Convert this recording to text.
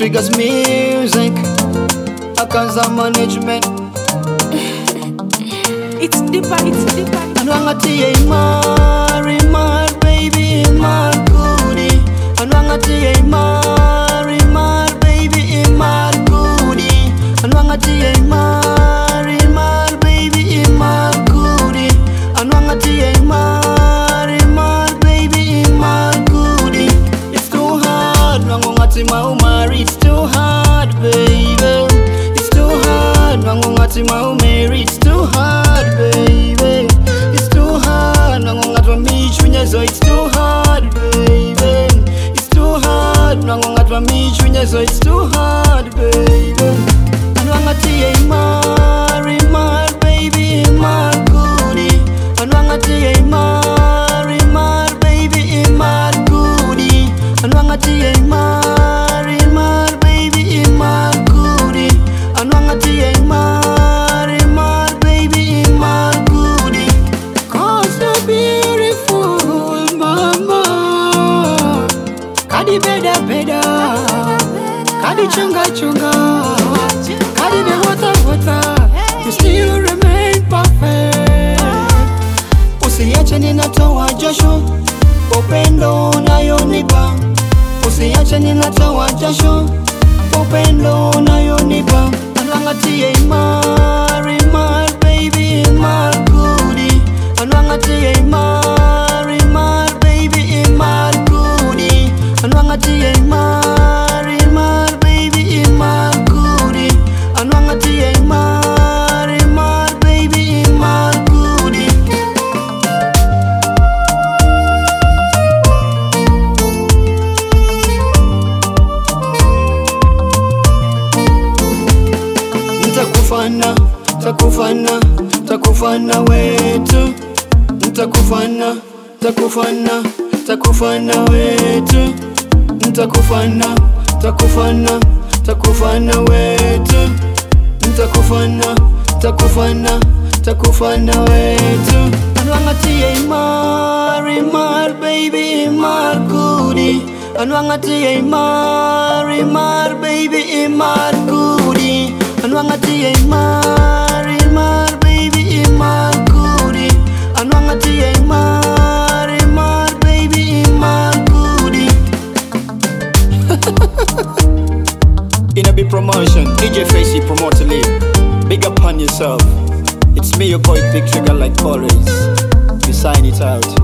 Triggers music, Akaza management. It's deeper. Anwangati Mar, baby, Mar Goody. Anwangati Mar, baby, Mar Goody. Anwangati Mar, baby, Mar Goody. Anwangati Mar, baby, Mar Goody. It's too hard, Nwangati Mar, it's too hard, baby. It's too hard, Nwangati Mar, it's too hard, baby. It's too hard, Nwangati so it's too hard, baby. It's too hard, so it's too hard, baby. Anwangati Mar, baby, Mar Goody. Anwangati Mar, baby, Mar Goody. Anwangati Mar, baby, Mar Goody. Anwangati Mar, baby, Mar Goody. 'Cause you're beautiful, mama. Kadi beda, kadi chunga, kadi be water. You still remain perfect. Usiache ninatoa jasho, upendo unayonipa. Usiache ninatoa jasho, upendo unayonipa. Anwangati Mar, baby, Mar Goody. Anwangati Mar, baby, Mar Goody. Anwangati Mar, baby, Mar Goody. Anwangati Mar, baby, Mar Goody. Takufana wetu. Takufana wetu. Takufana wetu. Takufana wetu. Anwangati Mar, baby, Mar Goody. Anwangati Mar, baby, Mar Goody. Anwangati Mar, baby, Mar Goody. Anwangati Mar, baby, Mar Goody. In a big promotion, DJ Facey promoter lead. Big up on yourself. It's me, your boy, Big Trigger, like always. You sign it out.